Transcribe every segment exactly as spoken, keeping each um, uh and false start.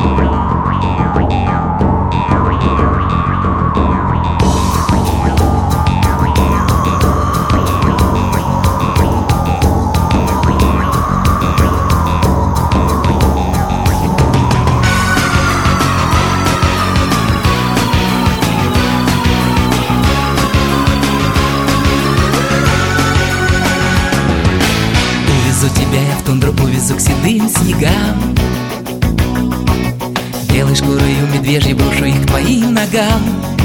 Увезу тебя я в тундру, увезу к седым снегам. Белой шкурою медвежьей брошу их к твоим ногам.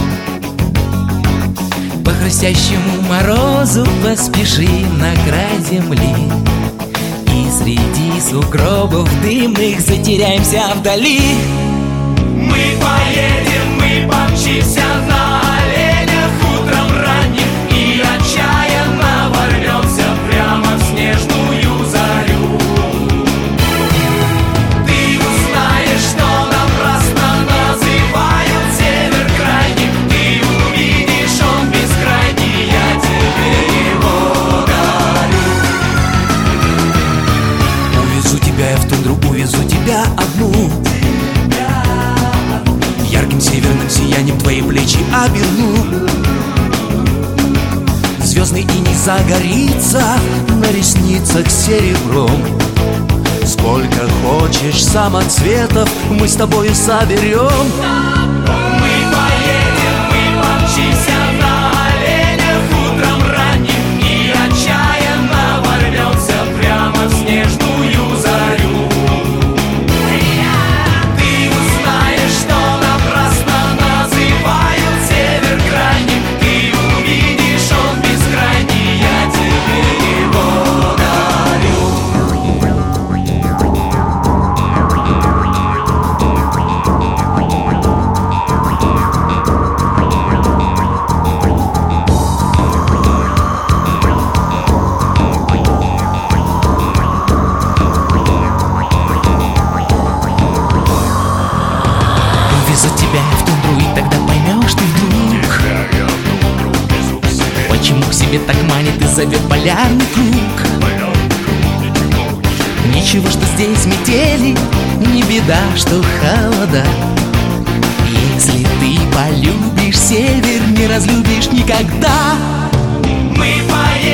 По хрустящему морозу поспешим на край земли, и среди сугробов дымных затеряемся вдали. Мы поедем, мы помчимся на оленях утром ранним, и отчаянно ворвемся прямо в снежную зарю. Ты узнаешь, что напрасно называют север крайним. Ты увидишь, он бескрайний, я тебе его дарю. Увезу тебя я в тундру, увезу тебя одну. Ярким северным сиянием твои плечи оберну. Звездный иней загорится на ресницах серебром. Сколько хочешь самоцветов мы с тобой соберем. Мы поедем, мы помчимся на оленях утром ранним, и отчаянно ворвемся прямо в снежную зарю. Ты узнаешь, что напрасно называют север крайним. Ты увидишь, он бескрайний, я тебе его дарю. Увезу тебя в тундру, и тогда поймешь ты вдруг, почему к себе так манит и зовет полярный круг. Ничего, что здесь метели, не беда, что холода. Если ты полюбишь север, не разлюбишь никогда. Мы поедем.